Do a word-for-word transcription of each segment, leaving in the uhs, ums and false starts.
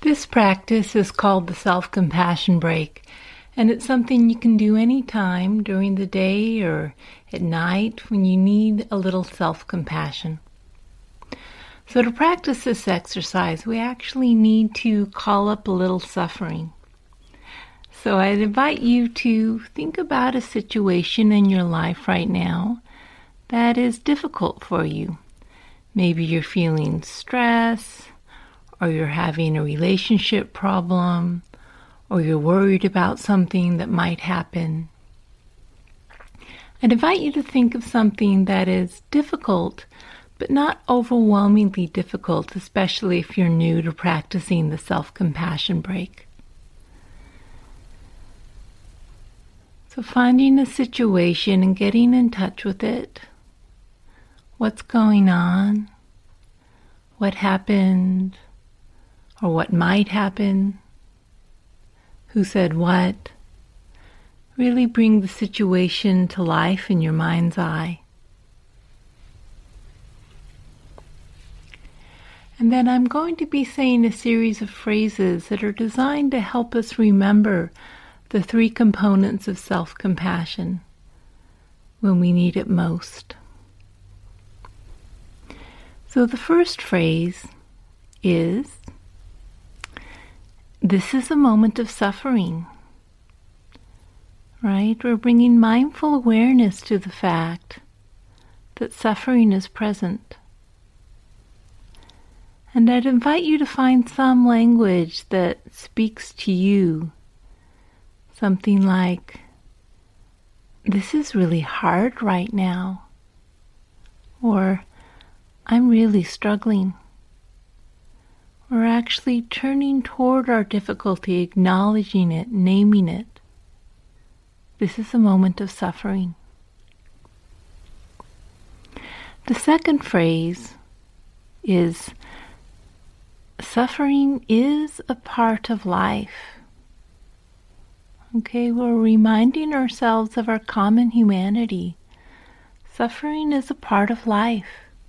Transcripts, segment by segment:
This practice is called the self-compassion break, and it's something you can do anytime during the day or at night when you need a little self-compassion. So to practice this exercise, we actually need to call up a little suffering. So I'd invite you to think about a situation in your life right now that is difficult for you. Maybe you're feeling stress, or you're having a relationship problem, or you're worried about something that might happen. I'd invite you to think of something that is difficult, but not overwhelmingly difficult, especially if you're new to practicing the self-compassion break. So finding a situation and getting in touch with it. What's going on? What happened? Or what might happen? Who said what? Really bring the situation to life in your mind's eye. And then I'm going to be saying a series of phrases that are designed to help us remember the three components of self-compassion when we need it most. So the first phrase is, this is a moment of suffering, right? We're bringing mindful awareness to the fact that suffering is present. And I'd invite you to find some language that speaks to you. Something like, this is really hard right now. Or, I'm really struggling. We're actually turning toward our difficulty, acknowledging it, naming it. This is a moment of suffering. The second phrase is, suffering is a part of life. Okay, we're reminding ourselves of our common humanity. Suffering is a part of life.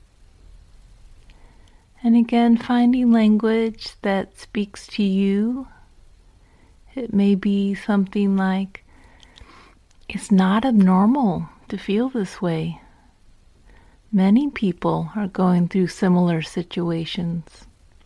And again, finding language that speaks to you. It may be something like, it's not abnormal to feel this way. Many people are going through similar situations.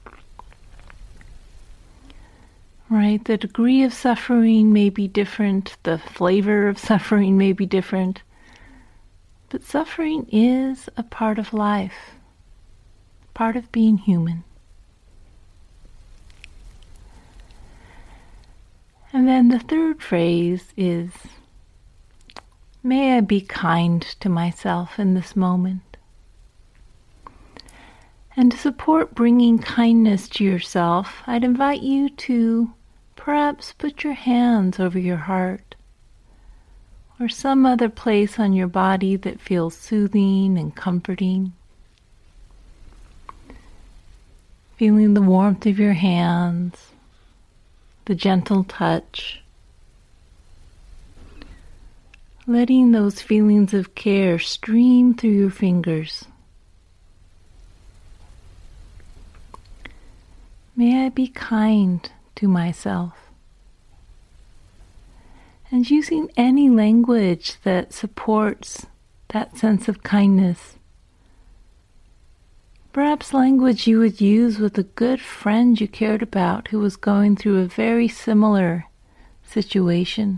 Right? The degree of suffering may be different. The flavor of suffering may be different. But suffering is a part of life. Part of being human. And then the third phrase is, may I be kind to myself in this moment. And to support bringing kindness to yourself, I'd invite you to perhaps put your hands over your heart or some other place on your body that feels soothing and comforting. Feeling the warmth of your hands, the gentle touch, letting those feelings of care stream through your fingers. May I be kind to myself. And using any language that supports that sense of kindness. Perhaps language you would use with a good friend you cared about who was going through a very similar situation.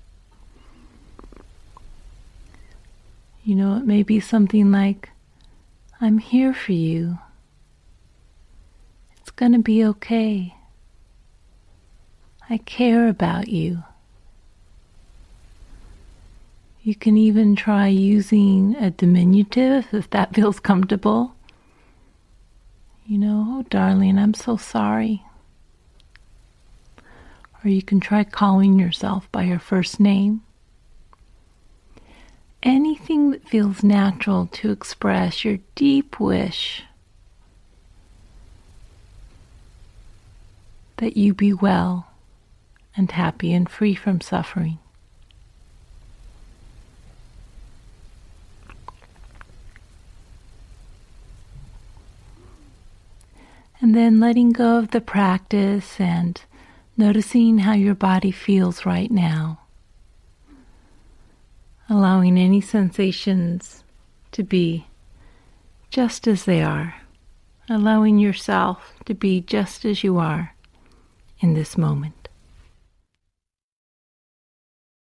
You know, it may be something like, I'm here for you. It's going to be okay. I care about you. You can even try using a diminutive if that feels comfortable. You know, oh darling, I'm so sorry. Or you can try calling yourself by your first name. Anything that feels natural to express your deep wish that you be well and happy and free from suffering. And then letting go of the practice and noticing how your body feels right now. Allowing any sensations to be just as they are. Allowing yourself to be just as you are in this moment.